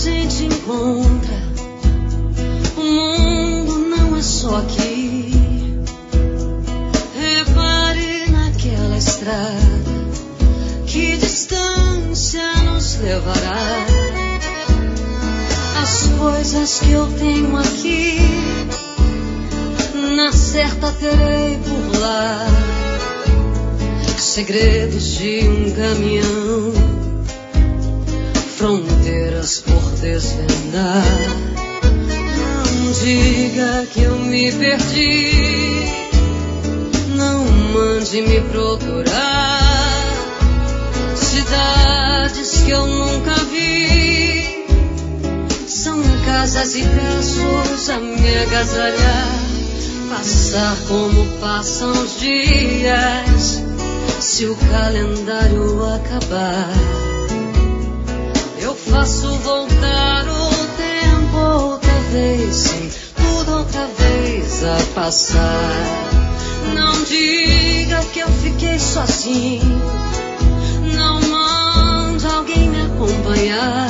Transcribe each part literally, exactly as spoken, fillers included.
gente encontra, o mundo não é só aqui. Repare naquela estrada, que distância nos levará? As coisas que eu tenho aqui, na certa terei por lá. Segredos de um caminhão, fronteiras por desvendar. Não diga que eu me perdi, não mande me procurar. Cidades que eu nunca vi, são casas e versos a me agasalhar. Passar como passam os dias, se o calendário acabar. Eu faço voltar o tempo outra vez, sim, tudo outra vez a passar. Não diga que eu fiquei sozinho, não mande alguém me acompanhar.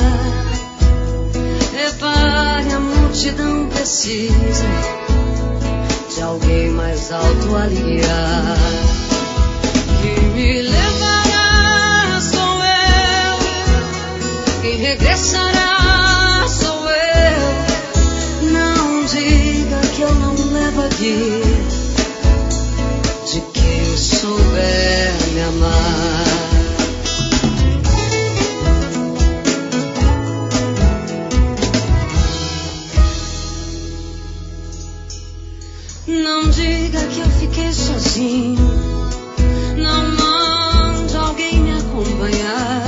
Repare, a multidão precisa de alguém mais alto a guiar. Que me levará sou eu, quem regressará sou eu. Não diga que eu não levo a guia de quem souber me amar. Não diga que eu fiquei sozinho, não mande alguém me acompanhar.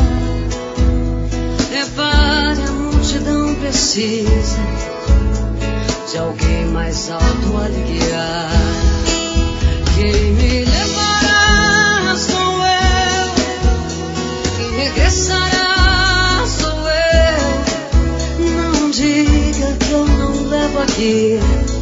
Repare, a multidão precisa de alguém mais alto a lhe guiar. Quem me levará sou eu, quem regressará sou eu. Não diga que eu não levo a guia